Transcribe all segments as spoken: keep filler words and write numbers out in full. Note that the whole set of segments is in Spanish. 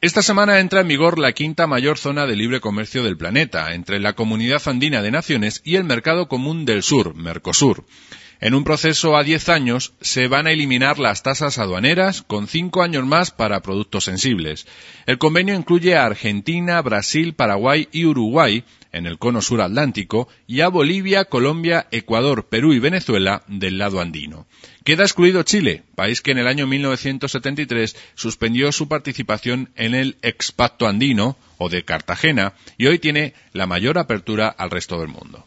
Esta semana entra en vigor la quinta mayor zona de libre comercio del planeta, entre la Comunidad Andina de Naciones y el Mercado Común del Sur, Mercosur. En un proceso a diez años se van a eliminar las tasas aduaneras, con cinco años más para productos sensibles. El convenio incluye a Argentina, Brasil, Paraguay y Uruguay, en el cono sur atlántico, y a Bolivia, Colombia, Ecuador, Perú y Venezuela del lado andino. Queda excluido Chile, país que en el año mil novecientos setenta y tres suspendió su participación en el Expacto Andino, o de Cartagena, y hoy tiene la mayor apertura al resto del mundo.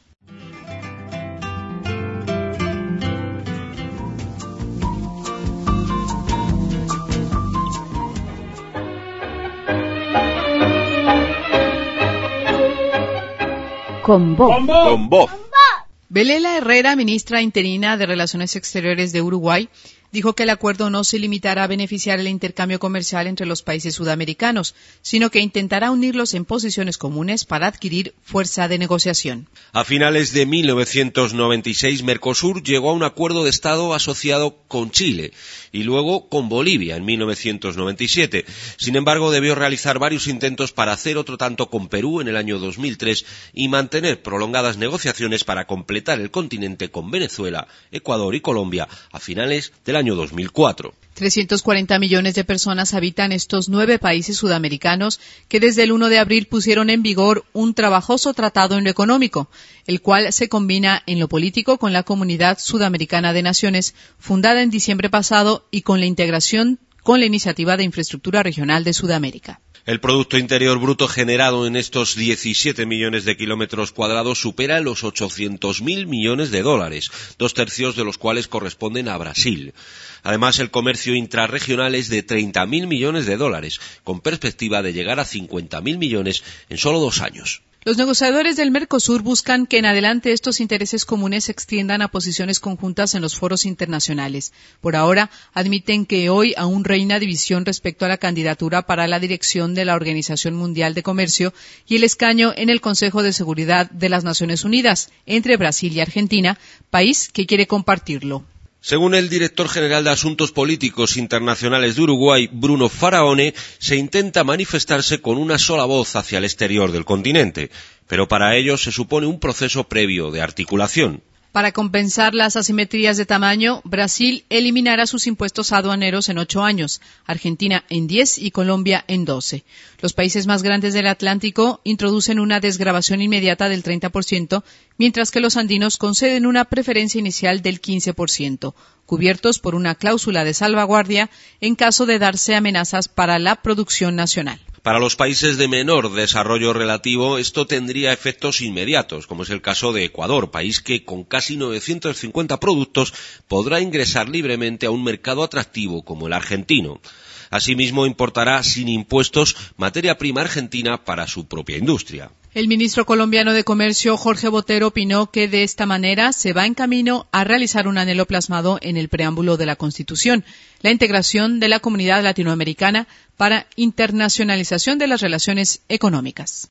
Con voz. Con voz. Belela Herrera, ministra interina de Relaciones Exteriores de Uruguay, dijo que el acuerdo no se limitará a beneficiar el intercambio comercial entre los países sudamericanos, sino que intentará unirlos en posiciones comunes para adquirir fuerza de negociación. A finales de mil novecientos noventa y seis, Mercosur llegó a un acuerdo de Estado asociado con Chile y luego con Bolivia en mil novecientos noventa y siete. Sin embargo, debió realizar varios intentos para hacer otro tanto con Perú en el año dos mil tres y mantener prolongadas negociaciones para completar el continente con Venezuela, Ecuador y Colombia a finales del año dos mil cuatro. trescientos cuarenta millones de personas habitan estos nueve países sudamericanos que desde el uno de abril pusieron en vigor un trabajoso tratado en lo económico, el cual se combina en lo político con la Comunidad Sudamericana de Naciones, fundada en diciembre pasado, y con la integración con la Iniciativa de Infraestructura Regional de Sudamérica. El Producto Interior Bruto generado en estos diecisiete millones de kilómetros cuadrados supera los ochocientos mil millones de dólares, dos tercios de los cuales corresponden a Brasil. Además, el comercio intrarregional es de treinta mil millones de dólares, con perspectiva de llegar a cincuenta mil millones en solo dos años. Los negociadores del Mercosur buscan que en adelante estos intereses comunes se extiendan a posiciones conjuntas en los foros internacionales. Por ahora, admiten que hoy aún reina división respecto a la candidatura para la dirección de la Organización Mundial de Comercio y el escaño en el Consejo de Seguridad de las Naciones Unidas entre Brasil y Argentina, país que quiere compartirlo. Según el director general de Asuntos Políticos Internacionales de Uruguay, Bruno Faraone, se intenta manifestarse con una sola voz hacia el exterior del continente, pero para ello se supone un proceso previo de articulación. Para compensar las asimetrías de tamaño, Brasil eliminará sus impuestos aduaneros en ocho años, Argentina en diez y Colombia en doce. Los países más grandes del Atlántico introducen una desgravación inmediata del treinta por ciento, mientras que los andinos conceden una preferencia inicial del quince por ciento, cubiertos por una cláusula de salvaguardia en caso de darse amenazas para la producción nacional. Para los países de menor desarrollo relativo, esto tendría efectos inmediatos, como es el caso de Ecuador, país que con casi novecientos cincuenta productos podrá ingresar libremente a un mercado atractivo como el argentino. Asimismo, importará sin impuestos materia prima argentina para su propia industria. El ministro colombiano de Comercio, Jorge Botero, opinó que de esta manera se va en camino a realizar un anhelo plasmado en el preámbulo de la Constitución, la integración de la comunidad latinoamericana para internacionalización de las relaciones económicas.